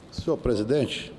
Senhor presidente,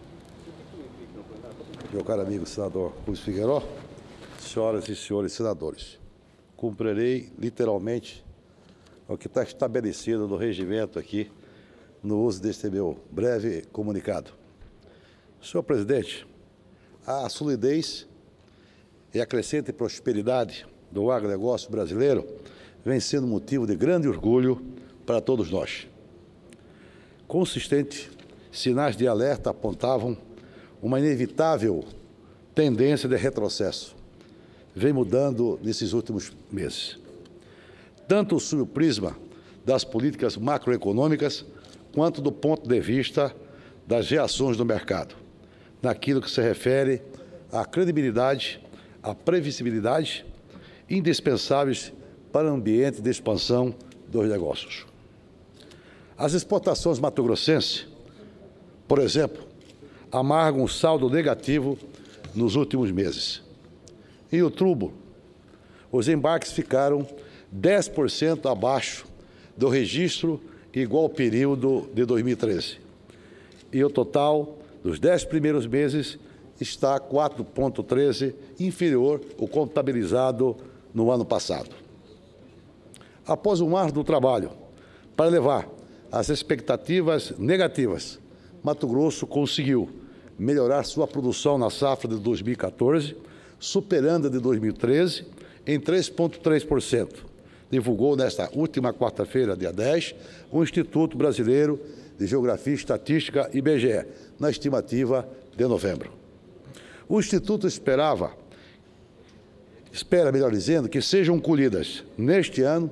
meu caro amigo senador Rubens Figueiró, senhoras e senhores senadores, cumprirei literalmente o que está estabelecido no regimento aqui, no uso deste meu breve comunicado. Senhor presidente, a solidez e a crescente prosperidade do agronegócio brasileiro vem sendo motivo de grande orgulho para todos nós. Consistente, sinais de alerta apontavam uma inevitável tendência de retrocesso. Vem mudando nesses últimos meses. Tanto sob o prisma das políticas macroeconômicas, quanto do ponto de vista das reações do mercado, naquilo que se refere à credibilidade, à previsibilidade, indispensáveis para o ambiente de expansão dos negócios. As exportações mato-grossenses, por exemplo, amargam um saldo negativo nos últimos meses. Em outubro, os embarques ficaram 10% abaixo do registro igual ao período de 2013. E o total dos 10 primeiros meses está 4,13% inferior ao contabilizado no ano passado. Após um árduo trabalho para levar as expectativas negativas, Mato Grosso conseguiu melhorar sua produção na safra de 2014, superando a de 2013 em 3,3%. Divulgou nesta última quarta-feira, dia 10, o Instituto Brasileiro de Geografia e Estatística, IBGE, na estimativa de novembro. O Instituto espera, melhor dizendo, que sejam colhidas, neste ano,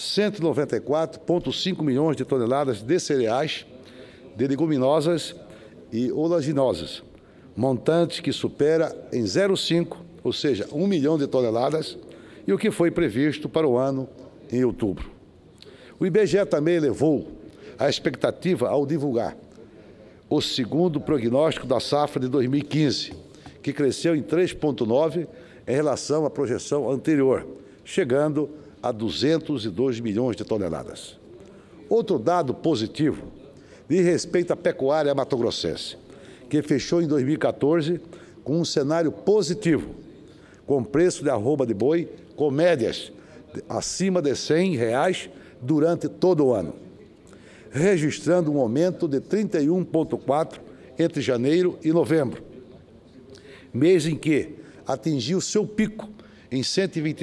194,5 milhões de toneladas de cereais, de leguminosas e oleaginosas, montante que supera em 0,5, ou seja, 1 milhão de toneladas, e o que foi previsto para o ano em outubro. O IBGE também elevou a expectativa ao divulgar o segundo prognóstico da safra de 2015, que cresceu em 3,9% em relação à projeção anterior, chegando a 202 milhões de toneladas. Outro dado positivo diz respeito à pecuária mato-grossense, que fechou em 2014 com um cenário positivo, com preço de arroba de boi com médias acima de R$ 100 durante todo o ano, registrando um aumento de 31,4% entre janeiro e novembro, mês em que atingiu seu pico em R$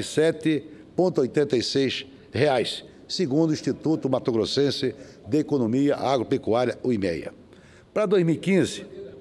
127,86, segundo o Instituto Mato-Grossense de Economia Agropecuária, o IMEA. Para 2015,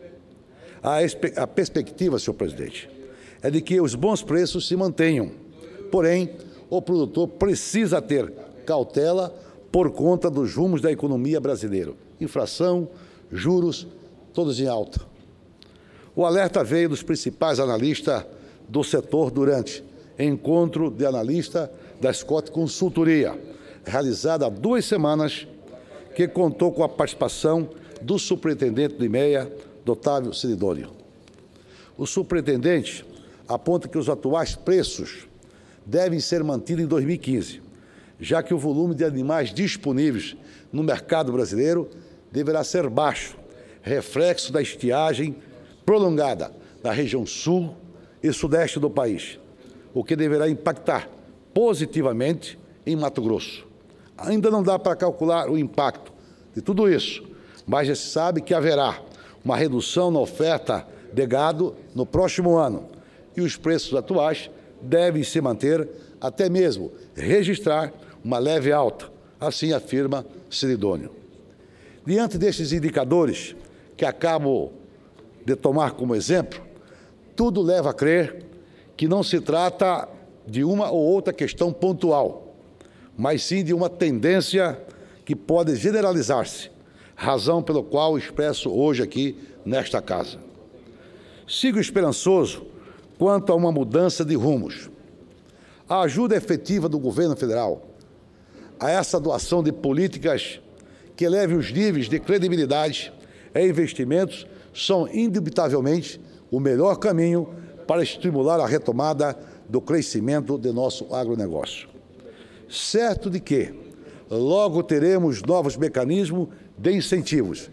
a perspectiva, senhor presidente, é de que os bons preços se mantenham. Porém, o produtor precisa ter cautela por conta dos rumos da economia brasileira. Inflação, juros, todos em alta. O alerta veio dos principais analistas do setor durante encontro de analista da Scott Consultoria, realizada há 2 semanas, que contou com a participação do superintendente do IMEA, Otávio Sidônio. O superintendente aponta que os atuais preços devem ser mantidos em 2015, já que o volume de animais disponíveis no mercado brasileiro deverá ser baixo, reflexo da estiagem prolongada na região sul e sudeste do país, o que deverá impactar positivamente em Mato Grosso. Ainda não dá para calcular o impacto de tudo isso, mas já se sabe que haverá uma redução na oferta de gado no próximo ano e os preços atuais devem se manter, até mesmo registrar uma leve alta, assim afirma Sidônio. Diante destes indicadores que acabo de tomar como exemplo, tudo leva a crer que não se trata de uma ou outra questão pontual, mas sim de uma tendência que pode generalizar-se, razão pela qual expresso hoje aqui nesta casa. Sigo esperançoso quanto a uma mudança de rumos. A ajuda efetiva do governo federal a essa doação de políticas que elevem os níveis de credibilidade e investimentos são indubitavelmente o melhor caminho para estimular a retomada do crescimento de nosso agronegócio. Certo de que logo teremos novos mecanismos de incentivos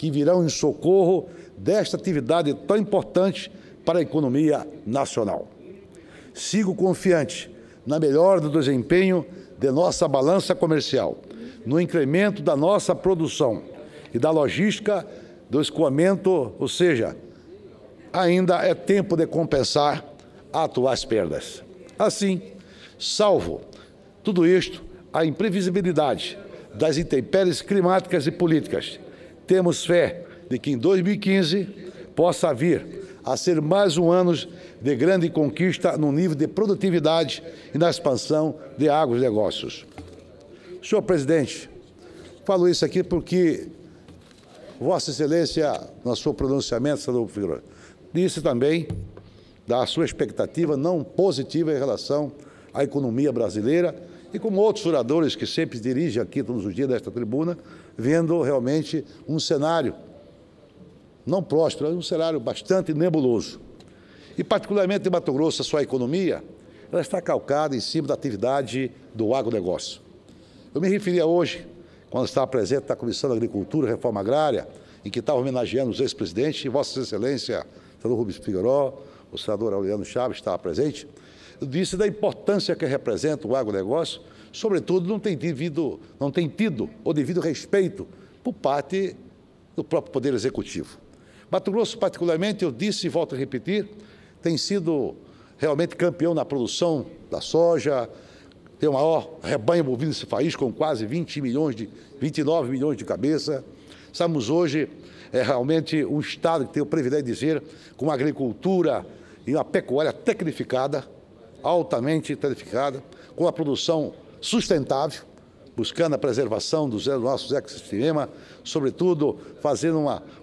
que virão em socorro desta atividade tão importante para a economia nacional. Sigo confiante na melhora do desempenho de nossa balança comercial, no incremento da nossa produção e da logística do escoamento, ou seja, ainda é tempo de compensar atuais perdas. Assim, salvo tudo isto, a imprevisibilidade das intempéries climáticas e políticas, temos fé de que em 2015 possa vir a ser mais um ano de grande conquista no nível de produtividade e na expansão de agronegócios. Senhor presidente, falo isso aqui porque Vossa Excelência, no seu pronunciamento, senador Figueiredo, disse também da sua expectativa não positiva em relação à economia brasileira e como outros oradores que sempre dirigem aqui todos os dias desta tribuna, vendo realmente um cenário não próspero, um cenário bastante nebuloso. E particularmente em Mato Grosso, a sua economia, ela está calcada em cima da atividade do agronegócio. Eu me referia hoje, quando estava presente na Comissão da Agricultura e Reforma Agrária, em que estava homenageando os ex-presidentes, e Vossa Excelência, o senador Rubens Figueiredo, o senador Aureliano Chaves estava presente, eu disse da importância que representa o agronegócio, sobretudo não tem tido o devido respeito por parte do próprio Poder Executivo. Mato Grosso, particularmente, eu disse e volto a repetir, tem sido realmente campeão na produção da soja, tem o maior rebanho bovino desse país, com quase 29 milhões de cabeças. Estamos hoje, realmente um Estado que tem o privilégio de dizer, com uma agricultura e uma pecuária tecnificada, altamente tecnificada, com a produção sustentável, buscando a preservação dos nossos ecossistemas, sobretudo fazendo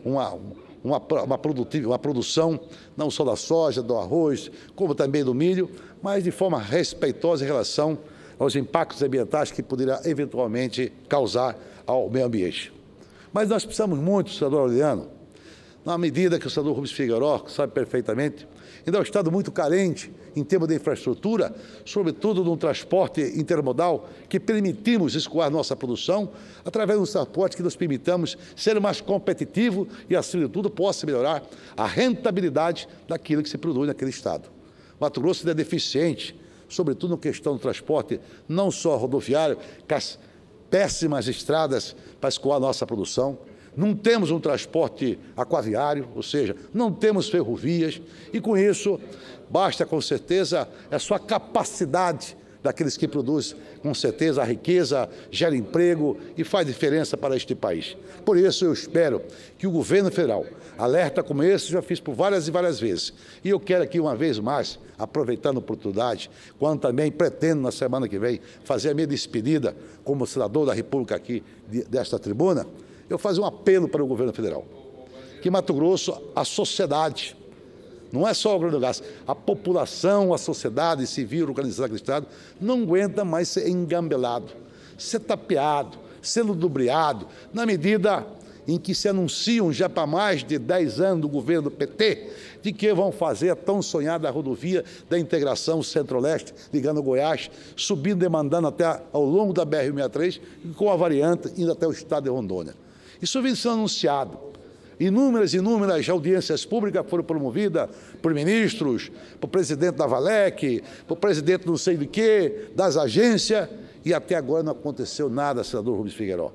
uma produção não só da soja, do arroz, como também do milho, mas de forma respeitosa em relação aos impactos ambientais que poderá eventualmente causar ao meio ambiente. Mas nós precisamos muito, senador Aureliano, na medida que o senador Rubens Figueiredo, que sabe perfeitamente, ainda é um Estado muito carente em termos de infraestrutura, sobretudo no transporte intermodal, que permitimos escoar nossa produção, através de um transporte que nos permitamos ser mais competitivo e, acima de tudo, possa melhorar a rentabilidade daquilo que se produz naquele Estado. Mato Grosso ainda é deficiente, sobretudo na questão do transporte, não só rodoviário, com as péssimas estradas para escoar a nossa produção. Não temos um transporte aquaviário, ou seja, não temos ferrovias, e com isso basta com certeza a sua capacidade daqueles que produzem, com certeza a riqueza, gera emprego e faz diferença para este país. Por isso eu espero que o governo federal, alerta como esse já fiz por várias e várias vezes, e eu quero aqui uma vez mais, aproveitando a oportunidade, quando também pretendo na semana que vem fazer a minha despedida como senador da República aqui desta tribuna, eu faço um apelo para o governo federal, que Mato Grosso, a sociedade, não é só o agronegócio, a população, a sociedade civil organizada daquele Estado, não aguenta mais ser engambelado, ser tapeado, ser ludibriado, na medida em que se anunciam já para mais de 10 anos do governo do PT, de que vão fazer a tão sonhada rodovia da integração centro-leste, ligando Goiás, subindo, demandando até ao longo da BR-163, e com a variante indo até o estado de Rondônia. Isso vem sendo anunciado. Inúmeras audiências públicas foram promovidas por ministros, por presidente da Valec, por presidente não sei de quê, das agências, e até agora não aconteceu nada, senador Rubens Figueiredo.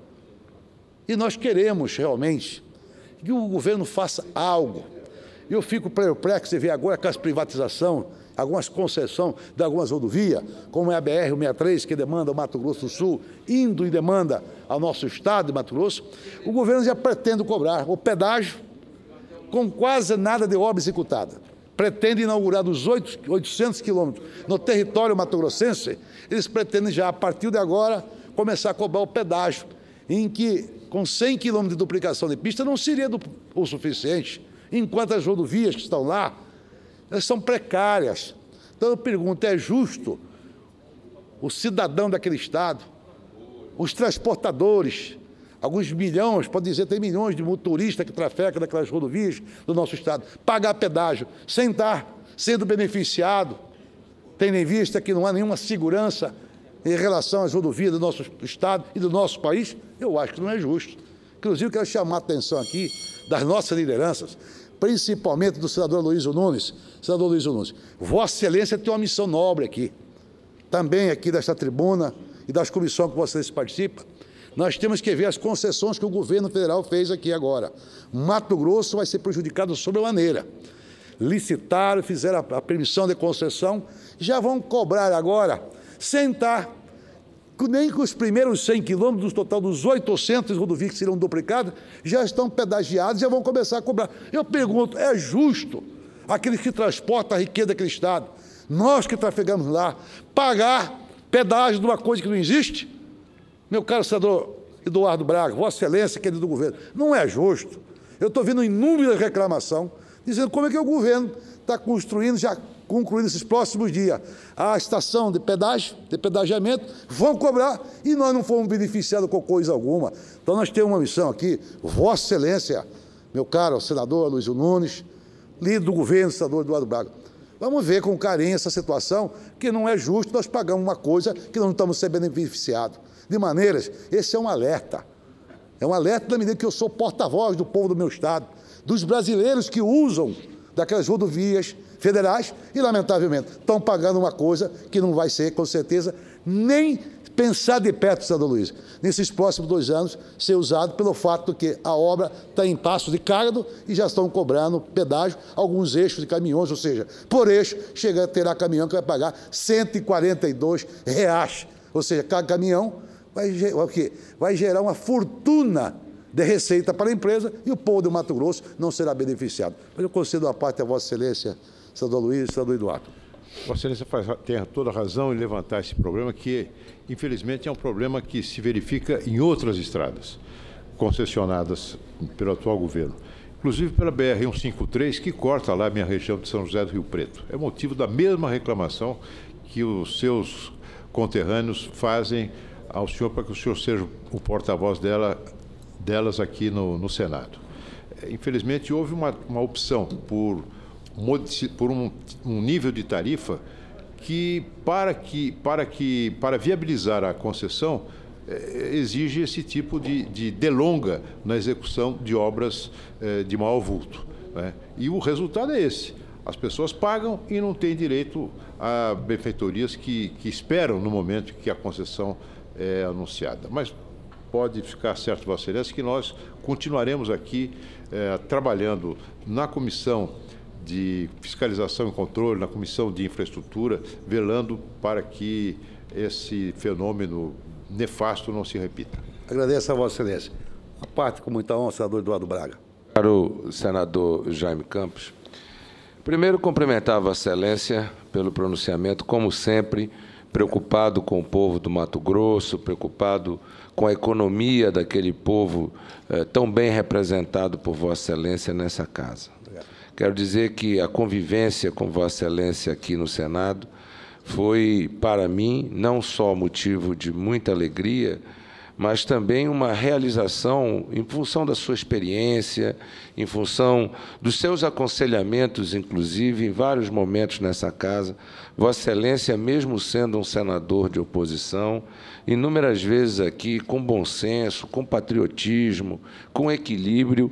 E nós queremos realmente que o governo faça algo. Eu fico perplexo de ver agora com as privatizações, algumas concessões de algumas rodovias, como é a BR-163, que demanda o Mato Grosso do Sul, indo e demanda ao nosso estado de Mato Grosso, o governo já pretende cobrar o pedágio com quase nada de obra executada. Pretende inaugurar dos 800 quilômetros no território mato-grossense, eles pretendem já, a partir de agora, começar a cobrar o pedágio, em que, com 100 quilômetros de duplicação de pista, não seria o suficiente, enquanto as rodovias que estão lá, elas são precárias. Então eu pergunto, é justo o cidadão daquele estado, os transportadores, alguns milhões, pode dizer, tem milhões de motoristas que trafegam naquelas rodovias do nosso estado, pagar pedágio sem estar sendo beneficiado, tendo em vista que não há nenhuma segurança em relação às rodovias do nosso estado e do nosso país? Eu acho que não é justo. Inclusive, quero chamar a atenção aqui das nossas lideranças, principalmente do senador Luiz Nunes. Senador Luiz Nunes, Vossa Excelência tem uma missão nobre aqui, também aqui desta tribuna e das comissões que Vossa Excelência participa. Nós temos que ver as concessões que o governo federal fez aqui agora. Mato Grosso vai ser prejudicado sobremaneira. Licitaram, fizeram a permissão de concessão, já vão cobrar agora, sem estar nem com os primeiros 100 quilômetros, do total dos 800 rodovias que serão duplicadas, já estão pedagiados, já vão começar a cobrar. Eu pergunto, é justo aqueles que transportam a riqueza daquele estado, nós que trafegamos lá, pagar pedágio de uma coisa que não existe? Meu caro senador Eduardo Braga, Vossa Excelência, querido do governo, não é justo. Eu estou vendo inúmeras reclamações, dizendo como é que o governo está construindo, já concluindo esses próximos dias, a estação de pedágio, de pedagiamento, vão cobrar e nós não fomos beneficiados com coisa alguma. Então nós temos uma missão aqui, Vossa Excelência, meu caro senador Luiz Nunes, líder do governo, senador Eduardo Braga, vamos ver com carinho essa situação, que não é justo nós pagamos uma coisa que não estamos sendo beneficiados. De maneiras, esse é um alerta da medida que eu sou porta-voz do povo do meu estado, dos brasileiros que usam daquelas rodovias federais e, lamentavelmente, estão pagando uma coisa que não vai ser, com certeza, nem pensar de perto, senador Luiz, nesses próximos 2 anos, ser usado pelo fato de que a obra está em passo de carga e já estão cobrando pedágio alguns eixos de caminhões, ou seja, por eixo, terá caminhão que vai pagar R$ 142, ou seja, cada caminhão vai gerar uma fortuna de receita para a empresa e o povo do Mato Grosso não será beneficiado. Mas eu concedo a parte a Vossa Excelência, senador Luiz e senador Eduardo. Vossa Excelência tem toda a razão em levantar esse problema, que, infelizmente, é um problema que se verifica em outras estradas concessionadas pelo atual governo, inclusive pela BR-153, que corta lá a minha região de São José do Rio Preto. É motivo da mesma reclamação que os seus conterrâneos fazem ao senhor, para que o senhor seja o porta-voz delas aqui no Senado. Infelizmente, houve uma opção por um nível de tarifa que, para viabilizar a concessão, exige esse tipo de delonga na execução de obras de maior vulto, né? E o resultado é esse. As pessoas pagam e não têm direito a benfeitorias que esperam no momento que a concessão é anunciada. Mas pode ficar certo, Vossa Excelência, que nós continuaremos aqui trabalhando na Comissão de Fiscalização e Controle, na Comissão de Infraestrutura, velando para que esse fenômeno nefasto não se repita. Agradeço a Vossa Excelência. A parte com muita honra, senador Eduardo Braga. Caro senador Jaime Campos, primeiro cumprimentar a Vossa Excelência pelo pronunciamento, como sempre, preocupado com o povo do Mato Grosso, preocupado com a economia daquele povo tão bem representado por Vossa Excelência nessa casa. Obrigado. Quero dizer que a convivência com Vossa Excelência aqui no Senado foi, para mim, não só motivo de muita alegria, mas também uma realização em função da sua experiência, em função dos seus aconselhamentos, inclusive, em vários momentos nessa casa. Vossa Excelência, mesmo sendo um senador de oposição, inúmeras vezes aqui, com bom senso, com patriotismo, com equilíbrio,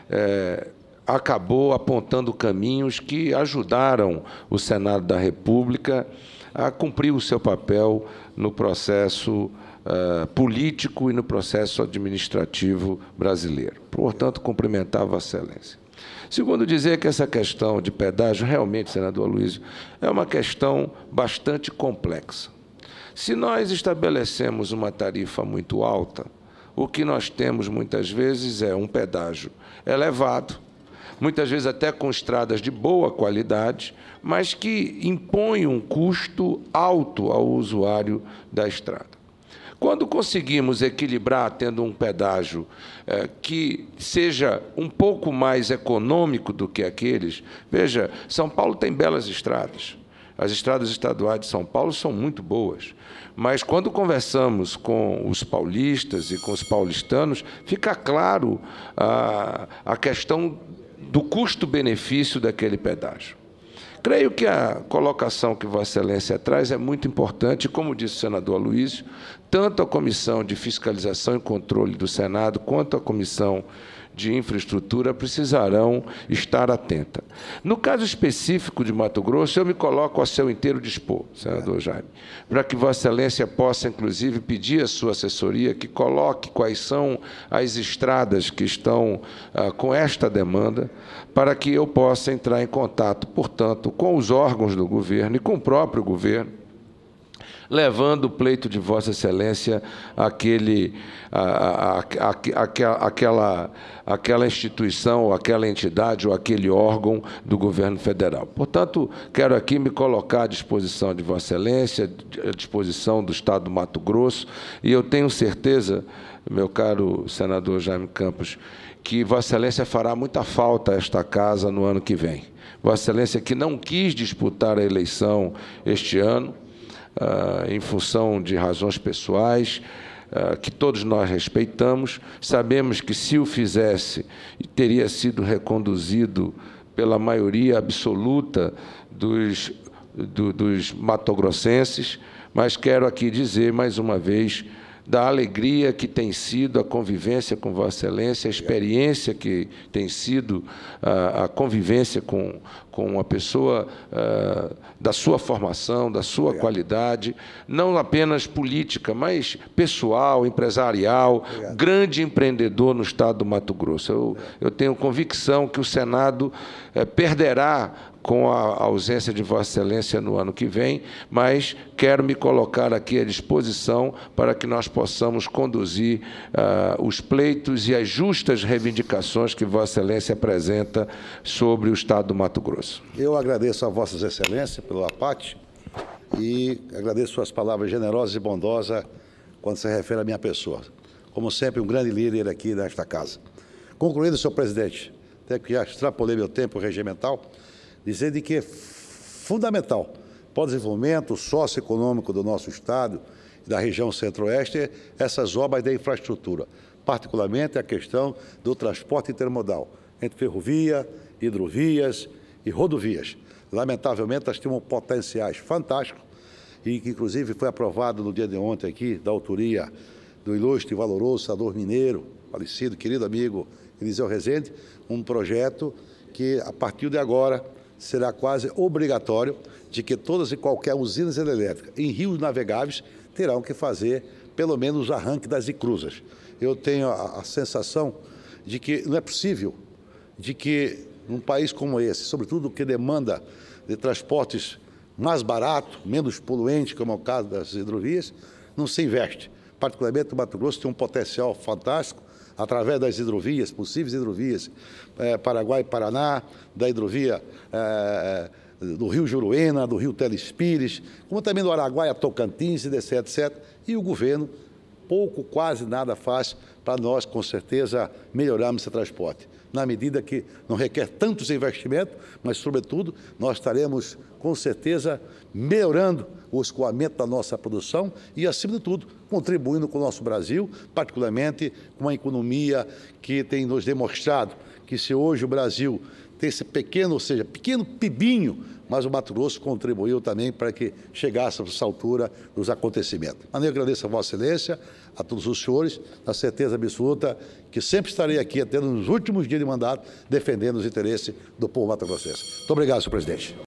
acabou apontando caminhos que ajudaram o Senado da República a cumprir o seu papel no processo político e no processo administrativo brasileiro. Portanto, cumprimentar a Vossa Excelência. Segundo, dizer que essa questão de pedágio, realmente, senador Aloysio, é uma questão bastante complexa. Se nós estabelecemos uma tarifa muito alta, o que nós temos, muitas vezes, é um pedágio elevado, muitas vezes até com estradas de boa qualidade, mas que impõe um custo alto ao usuário da estrada. Quando conseguimos equilibrar, tendo um pedágio que seja um pouco mais econômico do que aqueles, veja, São Paulo tem belas estradas. As estradas estaduais de São Paulo são muito boas, mas quando conversamos com os paulistas e com os paulistanos, fica claro a questão do custo-benefício daquele pedágio. Creio que a colocação que Vossa Excelência traz é muito importante, como disse o senador Aloysio, tanto a Comissão de Fiscalização e Controle do Senado quanto a Comissão de Infraestrutura precisarão estar atenta. No caso específico de Mato Grosso, eu me coloco a seu inteiro dispor, senador Jaime, para que Vossa Excelência possa, inclusive, pedir à sua assessoria que coloque quais são as estradas que estão com esta demanda, para que eu possa entrar em contato, portanto, com os órgãos do governo e com o próprio governo, levando o pleito de Vossa Excelência àquela instituição, ou aquela entidade, ou aquele órgão do governo federal. Portanto, quero aqui me colocar à disposição de Vossa Excelência, à disposição do Estado do Mato Grosso, e eu tenho certeza, meu caro senador Jaime Campos, que Vossa Excelência fará muita falta a esta casa no ano que vem. Vossa Excelência que não quis disputar a eleição este ano, em função de razões pessoais, que todos nós respeitamos. Sabemos que, se o fizesse, teria sido reconduzido pela maioria absoluta dos matogrossenses, mas quero aqui dizer, mais uma vez, da alegria que tem sido a convivência com Vossa Excelência, a experiência que tem sido a convivência com uma pessoa da sua formação, da sua qualidade, não apenas política, mas pessoal, empresarial, grande empreendedor no Estado do Mato Grosso. Eu tenho convicção que o Senado perderá com a ausência de Vossa Excelência no ano que vem, mas quero me colocar aqui à disposição para que nós possamos conduzir os pleitos e as justas reivindicações que Vossa Excelência apresenta sobre o Estado do Mato Grosso. Eu agradeço a Vossas Excelências pelo apate e agradeço suas palavras generosas e bondosas quando se refere à minha pessoa. Como sempre, um grande líder aqui nesta casa. Concluindo, senhor presidente, até que já extrapolei meu tempo regimental, dizendo que é fundamental para o desenvolvimento socioeconômico do nosso Estado e da região centro-oeste essas obras de infraestrutura, particularmente a questão do transporte intermodal, entre ferrovia, hidrovias e rodovias. Lamentavelmente, nós temos potenciais fantásticos e que, inclusive, foi aprovado no dia de ontem aqui, da autoria do ilustre e valoroso senador mineiro, falecido, querido amigo Eliseu Rezende, um projeto que, a partir de agora, será quase obrigatório de que todas e qualquer usinas hidrelétricas em rios navegáveis terão que fazer, pelo menos, o arranque das icrusas. Eu tenho a sensação de que não é possível de que, num país como esse, sobretudo que demanda de transportes mais baratos, menos poluentes, como é o caso das hidrovias, não se investe. Particularmente o Mato Grosso tem um potencial fantástico, através das hidrovias, possíveis hidrovias, Paraguai e Paraná, da hidrovia do Rio Juruena, do Rio Telespires, como também do Araguaia, Tocantins, etc, etc. E o governo pouco, quase nada faz para nós, com certeza, melhorarmos esse transporte. Na medida que não requer tantos investimentos, mas, sobretudo, nós estaremos, com certeza, melhorando o escoamento da nossa produção e, acima de tudo, contribuindo com o nosso Brasil, particularmente com uma economia que tem nos demonstrado que, se hoje o Brasil tem esse pequeno, ou seja, pequeno pibinho, mas o Mato Grosso contribuiu também para que chegássemos a essa altura dos acontecimentos. Eu agradeço a Vossa Excelência, a todos os senhores, na certeza absoluta que sempre estarei aqui, até nos últimos dias de mandato, defendendo os interesses do povo mato-grossense. Muito obrigado, senhor presidente.